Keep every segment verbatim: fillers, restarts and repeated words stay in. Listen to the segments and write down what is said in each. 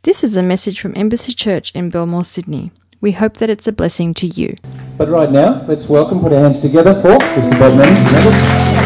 This is a message from Embassy Church in Belmore, Sydney. We hope that it's a blessing to you. But right now, let's welcome, put our hands together for Mister Bob Menzies.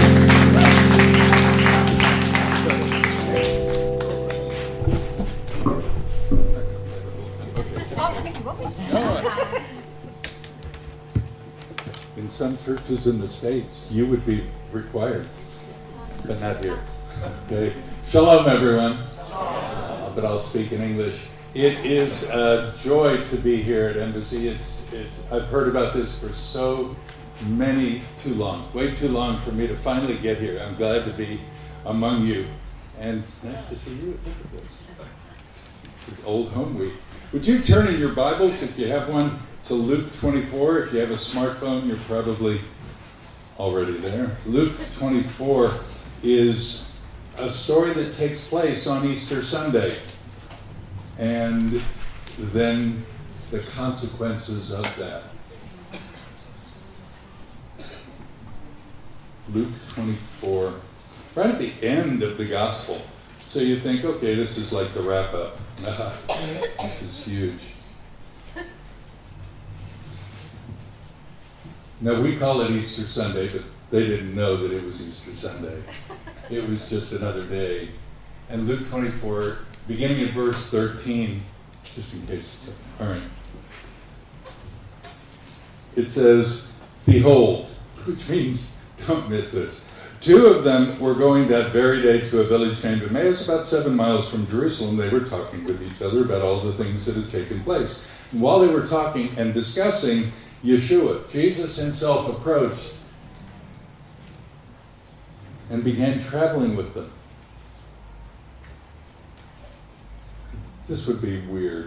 In some churches in the States, you would be required, but not here. Okay. Shalom, everyone. But I'll speak in English. It is a joy to be here at Embassy. It's, it's, I've heard about this for so many, too long, way too long for me to finally get here. I'm glad to be among you. And nice to see you. Look at this. This is Old Home Week. Would you turn in your Bibles, if you have one, to Luke twenty-four? If you have a smartphone, you're probably already there. Luke twenty-four is a story that takes place on Easter Sunday, and then the consequences of that. Luke twenty-four, right at the end of the gospel. So you think, okay, this is like the wrap-up. This is huge. Now, we call it Easter Sunday, but they didn't know that it was Easter Sunday. It was just another day. And Luke twenty-four, beginning at verse thirteen, just in case it's all right. It says, "Behold," which means don't miss this. "Two of them were going that very day to a village named Emmaus, about seven miles from Jerusalem. They were talking with each other about all the things that had taken place. And while they were talking and discussing, Yeshua, Jesus himself, approached and began traveling with them." This would be weird.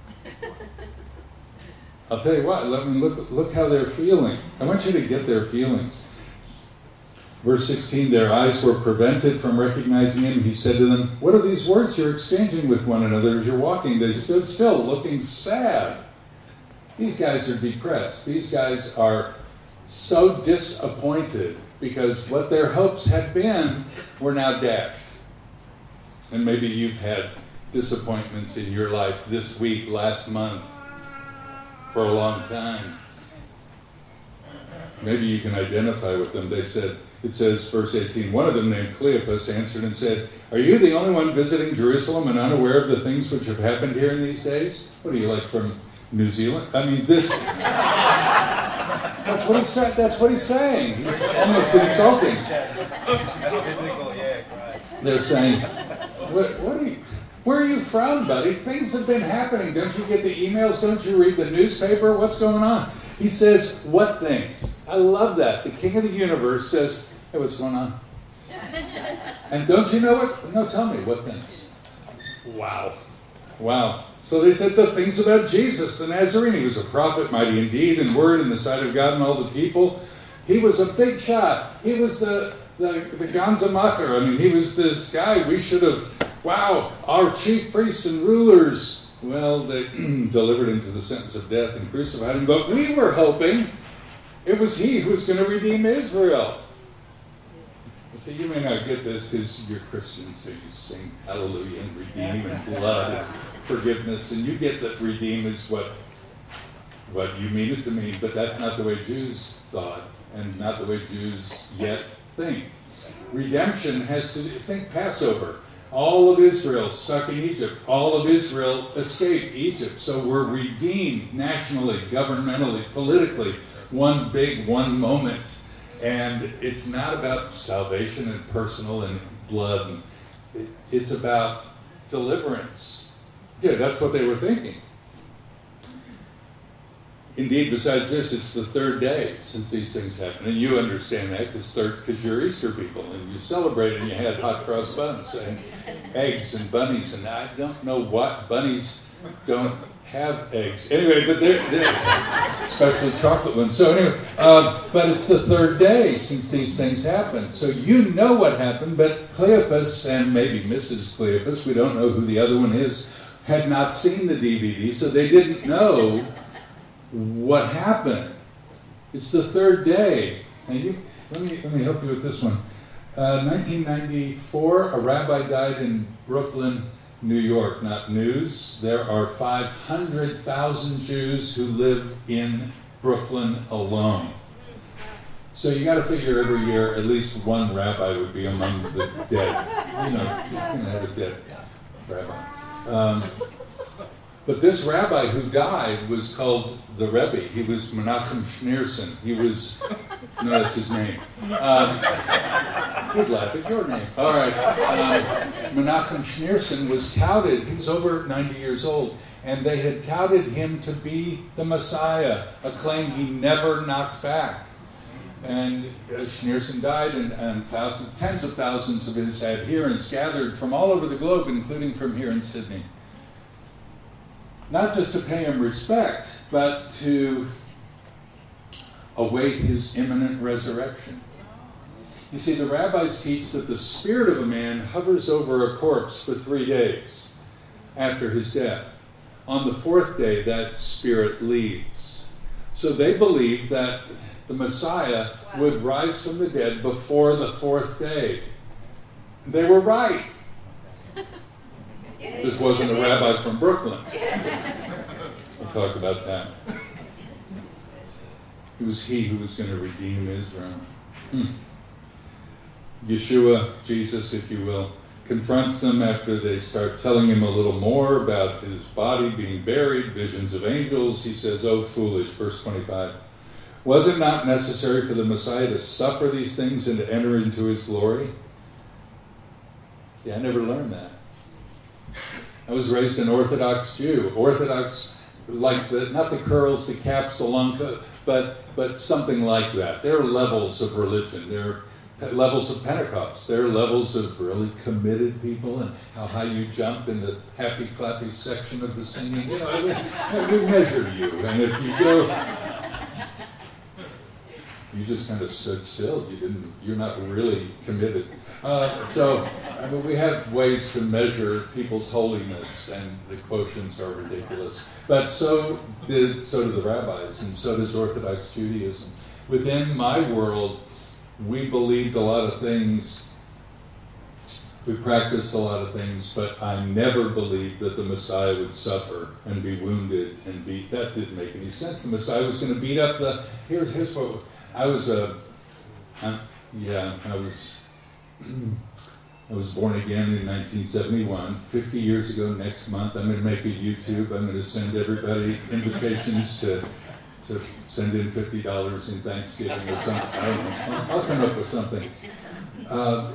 I'll tell you what, let me look, look how they're feeling. I want you to get their feelings. Verse sixteen, "Their eyes were prevented from recognizing him. He said to them, 'What are these words you're exchanging with one another as you're walking?' They stood still, looking sad." These guys are depressed. These guys are so disappointed because what their hopes had been were now dashed. And maybe you've had disappointments in your life this week, last month, for a long time. Maybe you can identify with them. They said, it says, verse eighteen, "One of them named Cleopas answered and said, 'Are you the only one visiting Jerusalem and unaware of the things which have happened here in these days?'" What are you, like from New Zealand? I mean, this... That's what he said. That's what he's saying. He's almost insulting. They're saying, what, what are you, where are you from, buddy? Things have been happening. Don't you get the emails? Don't you read the newspaper? What's going on? He says, what things? I love that. The King of the universe says, hey, what's going on? And don't you know what? No, tell me, what things? Wow. Wow. So they said the things about Jesus, the Nazarene. He was a prophet, mighty in deed and word in the sight of God and all the people. He was a big shot. He was the, the, the Ganzamacher. I mean, he was this guy we should have, wow, our chief priests and rulers. Well, they delivered him to the sentence of death and crucified him. But we were hoping it was he who was going to redeem Israel. See, you may not get this because you're Christians, so you sing hallelujah and redeem and blood and forgiveness, and you get that redeem is what what you mean it to mean, but that's not the way Jews thought, and not the way Jews yet think. Redemption has to do, think Passover. All of Israel stuck in Egypt. All of Israel escaped Egypt. So we're redeemed nationally, governmentally, politically. One big, one moment. And it's not about salvation and personal and blood. It's about deliverance. Yeah, that's what they were thinking. Indeed, besides this, it's the third day since these things happened. And you understand that because third, because you're Easter people. And you celebrated and you had hot cross buns and eggs and bunnies. And I don't know what bunnies don't have eggs. Anyway, but they're, they're especially chocolate ones. So anyway, uh, but it's the third day since these things happened. So you know what happened, but Cleopas and maybe Missus Cleopas, we don't know who the other one is, had not seen the D V D, so they didn't know what happened. It's the third day. And you, let me let me help you with this one. Uh, nineteen ninety-four, a rabbi died in Brooklyn, New York, not news. There are five hundred thousand Jews who live in Brooklyn alone. So you got to figure every year at least one rabbi would be among the dead. You know, you're going to have a dead rabbi. Um, but this rabbi who died was called the Rebbe. He was Menachem Schneerson. He was, no, that's his name. Um, You'd laugh at your name. All right. Um, Menachem Schneerson was touted, he was over ninety years old, and they had touted him to be the Messiah, a claim he never knocked back. And uh, Schneerson died, and, and thousands, tens of thousands of his adherents gathered from all over the globe, including from here in Sydney. Not just to pay him respect, but to await his imminent resurrection. You see, the rabbis teach that the spirit of a man hovers over a corpse for three days after his death. On the fourth day, that spirit leaves. So they believe that the Messiah would rise from the dead before the fourth day. They were right. This wasn't a rabbi from Brooklyn. We'll talk about that. It was he who was going to redeem Israel. Hmm. Yeshua, Jesus, if you will, confronts them after they start telling him a little more about his body being buried, visions of angels. He says, "Oh, foolish," verse twenty-five. "Was it not necessary for the Messiah to suffer these things and to enter into his glory?" See, I never learned that. I was raised an Orthodox Jew. Orthodox, like the, not the curls, the caps, the long coat, but, but something like that. There are levels of religion. There are levels of Pentecost. There are levels of really committed people and how high you jump in the happy clappy section of the singing. You know, we, we measure you. And if you go, you just kind of stood still. You didn't, you're not really committed. Uh, so, I mean, we have ways to measure people's holiness, and the quotients are ridiculous. But so did so do the rabbis, and so does Orthodox Judaism. Within my world, we believed a lot of things, we practiced a lot of things, but I never believed that the Messiah would suffer and be wounded and beat. That didn't make any sense. The Messiah was going to beat up the, here's, here's what, I was a, uh, yeah, I was, I was born again in nineteen seventy-one. fifty years ago next month, I'm going to make a YouTube. I'm going to send everybody invitations to to send in fifty dollars in Thanksgiving or something. I don't know. I'll come up with something. Uh,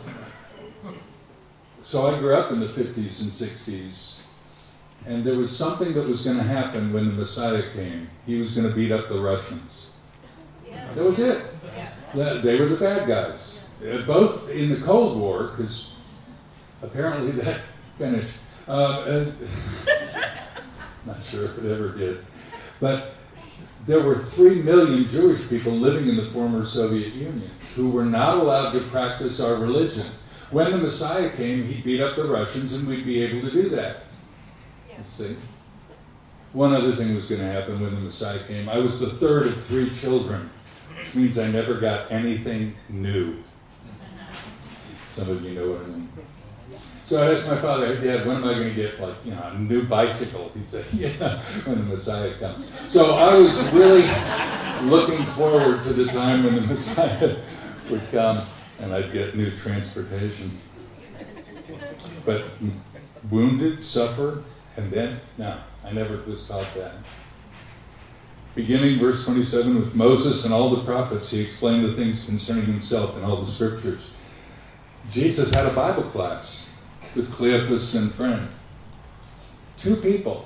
so I grew up in the fifties and sixties, and there was something that was going to happen when the Messiah came. He was going to beat up the Russians. That was it. They were the bad guys. Both in the Cold War, because apparently that finished. Uh, not sure if it ever did. But there were three million Jewish people living in the former Soviet Union who were not allowed to practice our religion. When the Messiah came, he beat up the Russians, and we'd be able to do that. You see? One other thing was going to happen when the Messiah came. I was the third of three children, which means I never got anything new. Some of you know what I mean. So I asked my father, "Hey, Dad, when am I going to get, like, you know, a new bicycle?" He said, "Yeah, when the Messiah comes." So I was really looking forward to the time when the Messiah would come and I'd get new transportation. But wounded, suffer, and then, no, I never was taught that. Beginning verse twenty-seven, with Moses and all the prophets, he explained the things concerning himself in all the scriptures. Jesus had a Bible class with Cleopas and friend. Two people.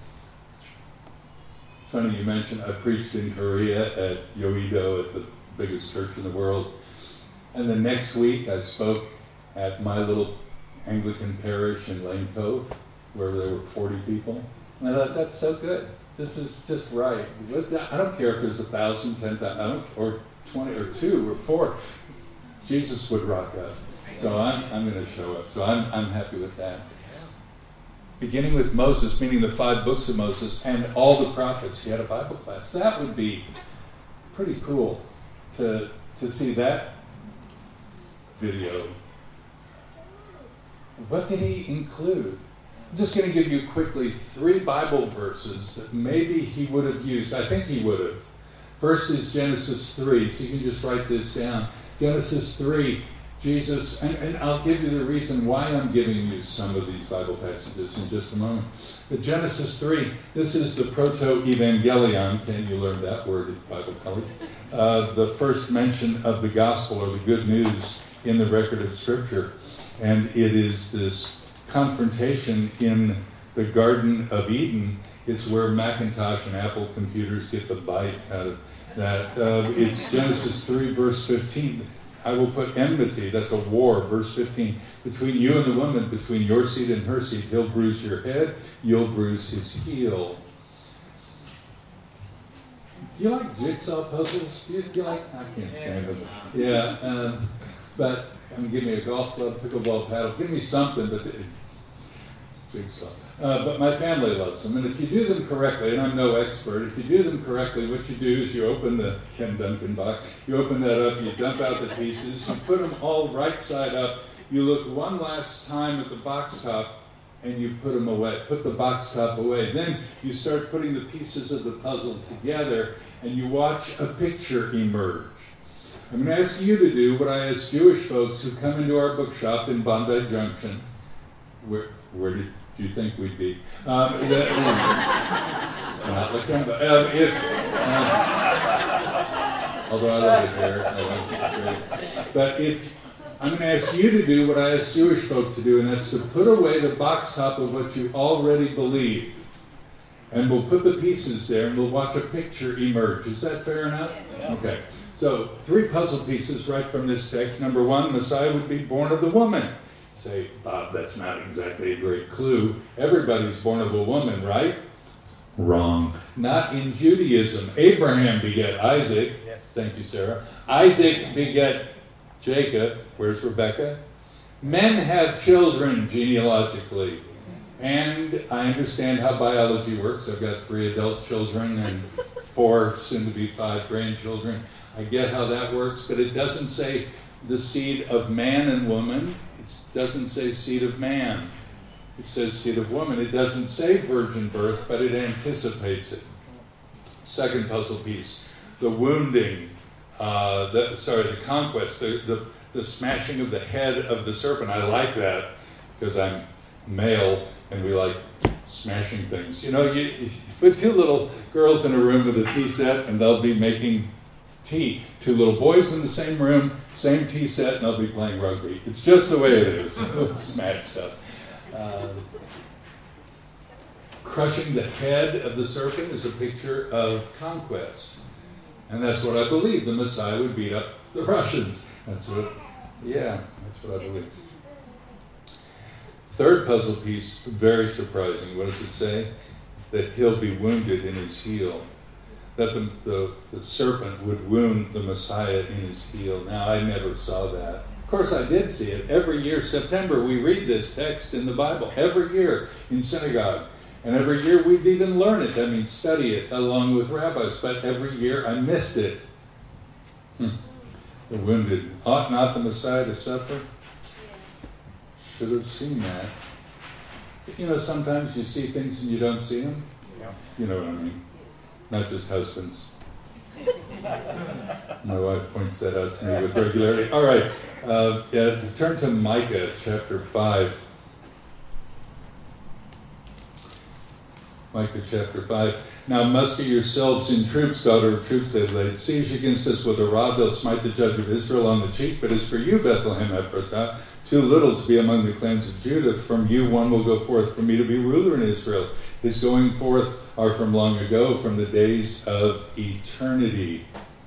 It's funny you mentioned, I preached in Korea at Yoido, at the biggest church in the world. And the next week I spoke at my little Anglican parish in Lane Cove, where there were forty people. And I thought, that's so good. This is just right. I don't care if there's a thousand, ten thousand, I don't, or twenty, or two, or four. Jesus would rock us. So I'm, I'm going to show up. So I'm, I'm happy with that. Beginning with Moses, meaning the five books of Moses, and all the prophets. He had a Bible class. That would be pretty cool to to see that video. What did he include? I'm just going to give you quickly three Bible verses that maybe he would have used. I think he would have. First is Genesis three, so you can just write this down. Genesis three, Jesus, and, and I'll give you the reason why I'm giving you some of these Bible passages in just a moment. But Genesis three, this is the proto-evangelion. Can you learn that word at Bible college? Uh, the first mention of the gospel or the good news in the record of Scripture. And it is this confrontation in the Garden of Eden. It's where Macintosh and Apple computers get the bite out of that. Uh, it's Genesis three, verse fifteen. I will put enmity, that's a war, verse fifteen, between you and the woman, between your seed and her seed. He'll bruise your head, you'll bruise his heel. Do you like jigsaw puzzles? Do you, do you like, I can't stand them. Yeah, um, but um, give me a golf club, pickleball paddle, give me something, but the, jigsaw. Uh, but my family loves them, and if you do them correctly, and I'm no expert, if you do them correctly, what you do is you open the Ken Duncan box, you open that up, you dump out the pieces, you put them all right side up, you look one last time at the box top, and you put them away, put the box top away. Then you start putting the pieces of the puzzle together, and you watch a picture emerge. I'm going to ask you to do what I ask Jewish folks who come into our bookshop in Bondi Junction. Where, where did you think we'd be? Um, that, um, not Lakemba. Um, if, um, although I love it there, I like it great. But if I'm going to ask you to do what I ask Jewish folk to do, and that's to put away the box top of what you already believe. And we'll put the pieces there, and we'll watch a picture emerge. Is that fair enough? Yeah. Okay. So, three puzzle pieces right from this text. Number one, Messiah would be born of the woman. You say, Bob, that's not exactly a great clue. Everybody's born of a woman, right? Wrong. Not in Judaism. Abraham begat Isaac. Yes. Thank you, Sarah. Isaac begat Jacob. Where's Rebecca? Men have children genealogically. And I understand how biology works. I've got three adult children and four, soon to be five grandchildren. I get how that works, but it doesn't say the seed of man and woman. It doesn't say seed of man. It says seed of woman. It doesn't say virgin birth, but it anticipates it. Second puzzle piece, the wounding, uh, the, sorry, the conquest, the, the, the smashing of the head of the serpent. I like that because I'm male and we like smashing things. You know, you, you put two little girls in a room with a tea set and they'll be making tea. Two little boys in the same room, same tea set, and they'll be playing rugby. It's just the way it is. Smash stuff. Uh, crushing the head of the serpent is a picture of conquest. And that's what I believe. The Messiah would beat up the Russians. That's what, yeah, that's what I believe. Third puzzle piece, very surprising. What does it say? That he'll be wounded in his heel. That the, the, the serpent would wound the Messiah in his heel. Now, I never saw that. Of course, I did see it. Every year, September, we read this text in the Bible. Every year in synagogue. And every year we'd even learn it. I mean, study it along with rabbis. But every year I missed it. Hmm. The wounded. Ought not the Messiah to suffer? Should have seen that. You know, sometimes you see things and you don't see them. Yeah. You know what I mean. Not just husbands. My wife points that out to me with regularity. All right, uh, yeah, turn to Micah chapter five. Micah chapter five. Now muster yourselves in troops, daughter of troops. They've laid siege against us with a rod. They'll smite the judge of Israel on the cheek. But as for you, Bethlehem Ephrathah, too little to be among the clans of Judah. From you one will go forth for me to be ruler in Israel. His going forth are from long ago, from the days of eternity.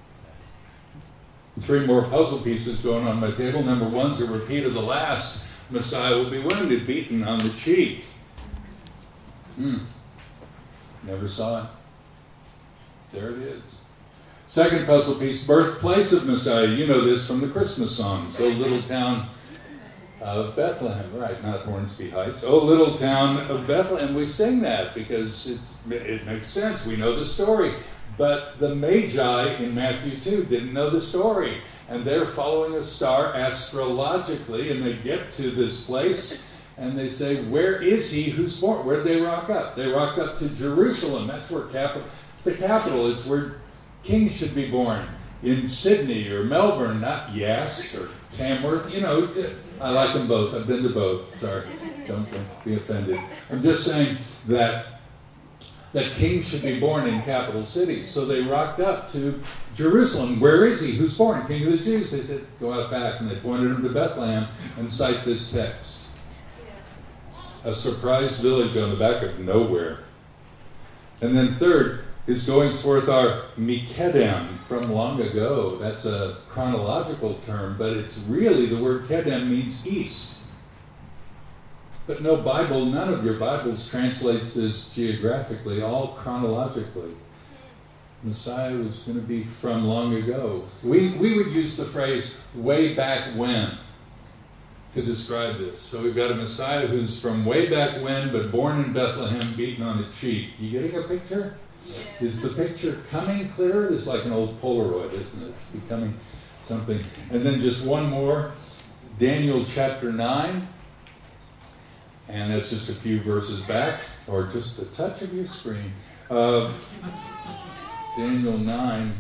Three more puzzle pieces going on my table. Number one's a repeat of the last. Messiah will be wounded, beaten on the cheek. Hmm. Never saw it. There it is. Second puzzle piece, birthplace of Messiah. You know this from the Christmas songs. Oh, little town of Bethlehem, right, not Hornsby Heights. Oh, little town of Bethlehem. We sing that because it's, it makes sense. We know the story. But the Magi in Matthew two didn't know the story. And they're following a star astrologically, and they get to this place, and they say, where is he who's born? Where'd they rock up? They rocked up to Jerusalem. That's where capital, it's the capital. It's where kings should be born. In Sydney or Melbourne, not Yass or Tamworth. You know, I like them both. I've been to both. Sorry, don't be offended. I'm just saying that that kings should be born in capital cities. So they rocked up to Jerusalem. Where is he? Who's born? King of the Jews. They said, go out back. And they pointed him to Bethlehem and cite this text. A surprised village on the back of nowhere. And then third, his goings forth are Mikedem, from long ago. That's a chronological term, but it's really, the word Kedem means east. But no Bible, none of your Bibles translates this geographically, all chronologically. Messiah was going to be from long ago. We, we would use the phrase way back when to describe this. So we've got a Messiah who's from way back when, but born in Bethlehem, beaten on a cheek. You getting a picture? Yeah. Is the picture coming clearer? It's like an old Polaroid, isn't it? It's becoming something. And then just one more, Daniel chapter nine. And that's just a few verses back, or just a touch of your screen. Uh, Daniel nine.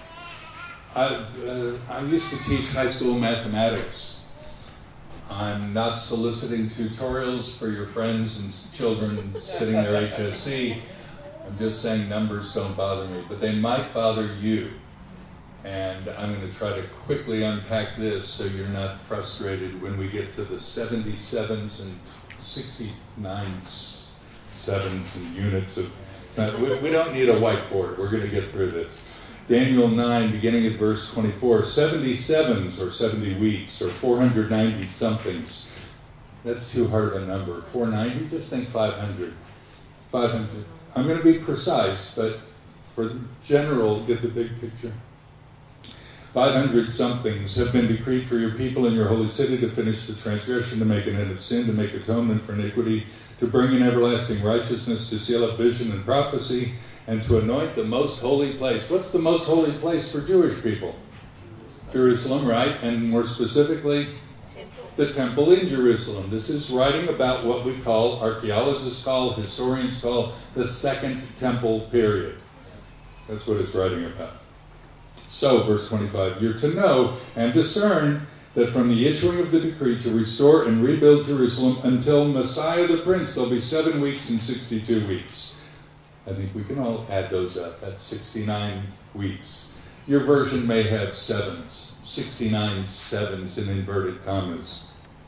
I, uh, I used to teach high school mathematics. I'm not soliciting tutorials for your friends and children sitting there H S C. I'm just saying numbers don't bother me, but they might bother you. And I'm going to try to quickly unpack this so you're not frustrated when we get to the seventy-sevens and sixty-nine sevens and units of... We, we don't need a whiteboard. We're going to get through this. Daniel nine, beginning at verse twenty-four, seventy-sevens or seventy weeks or four hundred ninety somethings. That's too hard of a number. four hundred ninety, just think five hundred. five hundred. I'm going to be precise, but for the general, get the big picture. five hundred somethings have been decreed for your people in your holy city to finish the transgression, to make an end of sin, to make atonement for iniquity, to bring in everlasting righteousness, to seal up vision and prophecy, and to anoint the most holy place. What's the most holy place for Jewish people? Jerusalem, right? And more specifically, the temple in Jerusalem. This is writing about what we call, archaeologists call, historians call, the Second Temple period. That's what it's writing about. So, verse twenty-five, you're to know and discern that from the issuing of the decree to restore and rebuild Jerusalem until Messiah the Prince, there'll be seven weeks and sixty-two weeks. I think we can all add those up. That's sixty-nine weeks. Your version may have sevens, sixty-nine sevens in inverted commas.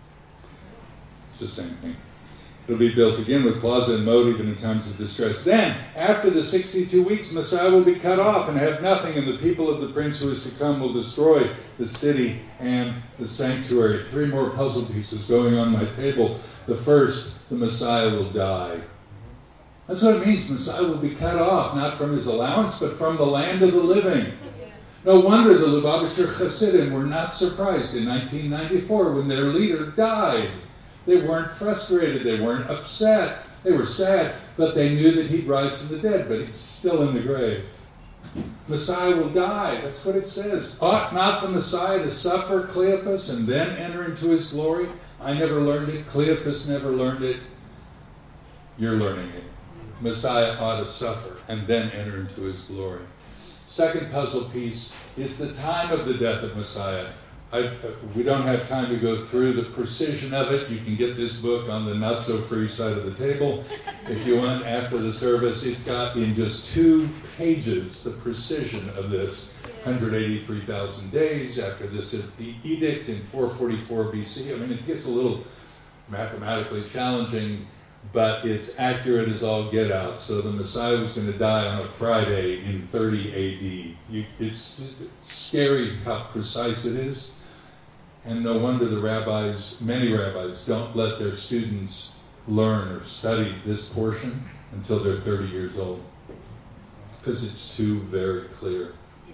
It's the same thing. It'll be built again with plaza and moat, even in times of distress. Then, after the sixty-two weeks, Messiah will be cut off and have nothing, and the people of the prince who is to come will destroy the city and the sanctuary. Three more puzzle pieces going on my table. The first, the Messiah will die. That's what it means. Messiah will be cut off, not from his allowance, but from the land of the living. No wonder the Lubavitcher Hasidim were not surprised in nineteen ninety-four when their leader died. They weren't frustrated. They weren't upset. They were sad, but they knew that he'd rise from the dead, but he's still in the grave. Messiah will die. That's what it says. Ought not the Messiah to suffer, Cleopas, and then enter into his glory? I never learned it. Cleopas never learned it. You're learning it. Messiah ought to suffer and then enter into his glory. Second puzzle piece is the time of the death of Messiah. I, we don't have time to go through the precision of it. You can get this book on the not-so-free side of the table. If you want, after the service, it's got in just two pages the precision of this. one hundred eighty-three thousand days after this the edict in four forty-four B C. I mean, it gets a little mathematically challenging, but it's accurate as all get out. So the Messiah was going to die on a Friday in thirty A D. You, it's scary how precise it is. And no wonder the rabbis, many rabbis, don't let their students learn or study this portion until they're thirty years old, because it's too very clear.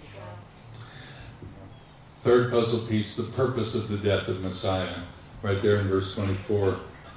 Third puzzle piece, the purpose of the death of Messiah, right there in verse twenty-four.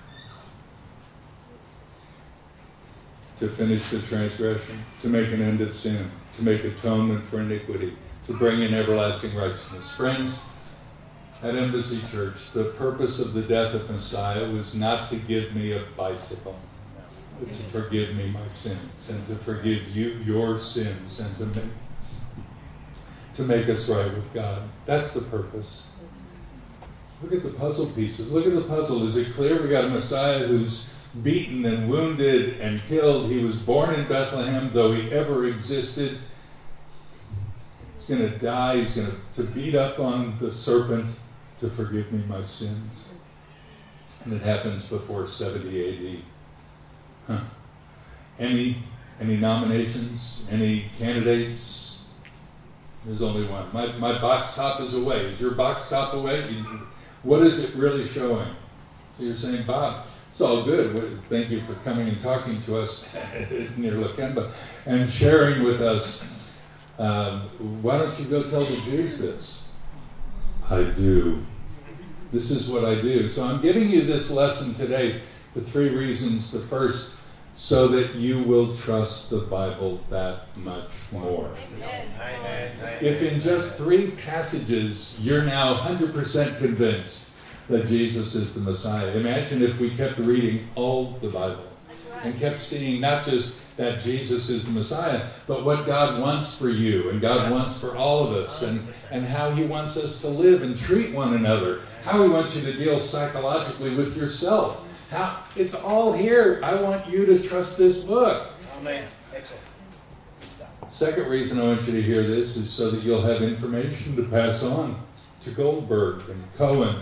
To finish the transgression, to make an end of sin, to make atonement for iniquity, to bring in everlasting righteousness. Friends, at Embassy Church, the purpose of the death of Messiah was not to give me a bicycle, but to forgive me my sins, and to forgive you your sins, and to make, to make us right with God. That's the purpose. Look at the puzzle pieces. Look at the puzzle. Is it clear? We got a Messiah who's beaten and wounded and killed. He was born in Bethlehem, though he ever existed. He's going to die. He's going to, to beat up on the serpent to forgive me my sins. And it happens before seventy A D. Huh. Any, any nominations? Any candidates? There's only one. My, my box top is away. Is your box top away? What is it really showing? So you're saying, Bob, it's all good. Thank you for coming and talking to us near Lakemba and sharing with us. Um, why don't you go tell the Jews this? I do. This is what I do. So I'm giving you this lesson today for three reasons. The first, so that you will trust the Bible that much more. Amen. If in just three passages you're now one hundred percent convinced that Jesus is the Messiah, imagine if we kept reading all the Bible and kept seeing not just that Jesus is the Messiah, but what God wants for you and God wants for all of us, and, and how he wants us to live and treat one another, how he wants you to deal psychologically with yourself. How it's all here. I want you to trust this book. Amen. Second reason I want you to hear this is so that you'll have information to pass on to Goldberg and Cohen.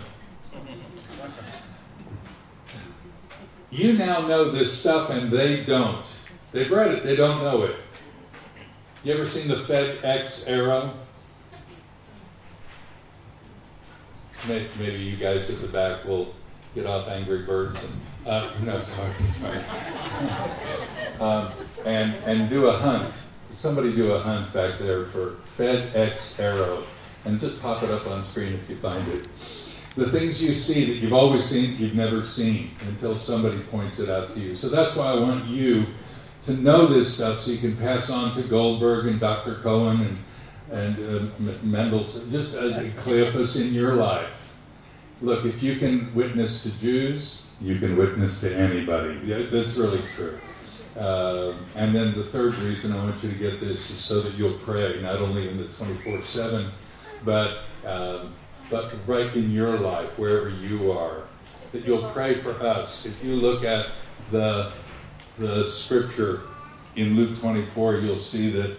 You now know this stuff and they don't. They've read it, they don't know it. You ever seen the FedEx Arrow? Maybe you guys at the back will get off Angry Birds and uh, no, sorry, sorry. um, and and do a hunt. Somebody do a hunt back there for FedEx Arrow, and just pop it up on screen if you find it. The things you see that you've always seen, you've never seen until somebody points it out to you. So that's why I want you to know this stuff so you can pass on to Goldberg and Doctor Cohen and and uh, Mendelssohn, just uh, Cleopas in your life. Look, if you can witness to Jews, you can witness to anybody. Yeah, that's really true. Uh, and then the third reason I want you to get this is so that you'll pray, not only in the twenty-four seven, but um, but right in your life, wherever you are, that you'll pray for us. If you look at the the scripture in Luke twenty-four, you'll see that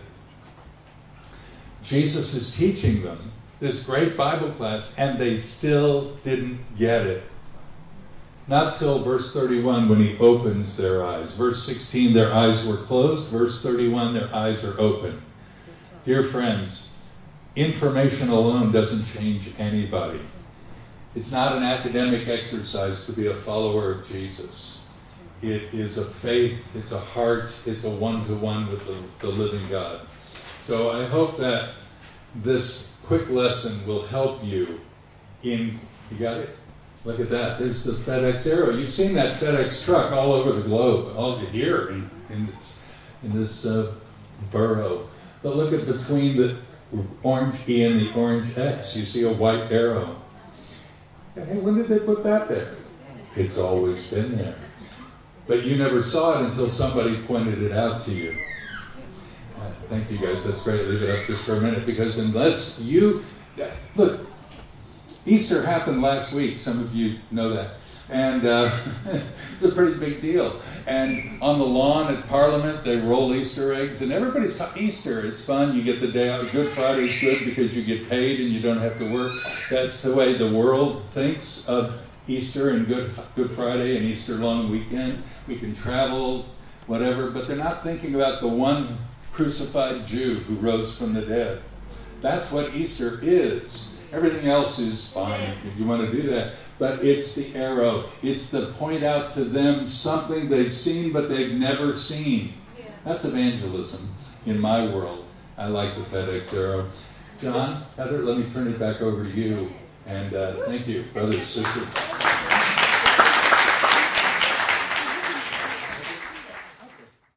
Jesus is teaching them this great Bible class, and they still didn't get it. Not till verse thirty-one when he opens their eyes. Verse sixteen, their eyes were closed. Verse thirty-one, their eyes are open. Dear friends, information alone doesn't change anybody. It's not an academic exercise to be a follower of Jesus. It is a faith, it's a heart, it's a one-to-one with the, the living God. So I hope that this quick lesson will help you in, you got it? Look at that. There's the FedEx Arrow. You've seen that FedEx truck all over the globe, all here in, in this, in this uh, borough. But look at between the orange E and the orange X, you see a white arrow. Hey, when did they put that there? It's always been there. But you never saw it until somebody pointed it out to you. Uh, thank you guys, that's great. Leave it up just for a minute, because unless you, look, Easter happened last week, some of you know that, and uh, it's a pretty big deal. And on the lawn at Parliament, they roll Easter eggs, and everybody's talking Easter, it's fun, you get the day out. Good Friday's good because you get paid and you don't have to work. That's the way the world thinks of Easter and Good Good Friday and Easter long weekend. We can travel, whatever, but they're not thinking about the one crucified Jew who rose from the dead. That's what Easter is. Everything else is fine if you want to do that, but it's the arrow. It's the point out to them something they've seen but they've never seen. That's evangelism in my world. I like the FedEx Arrow. John, Heather, let me turn it back over to you. And uh, thank you, brothers, sisters.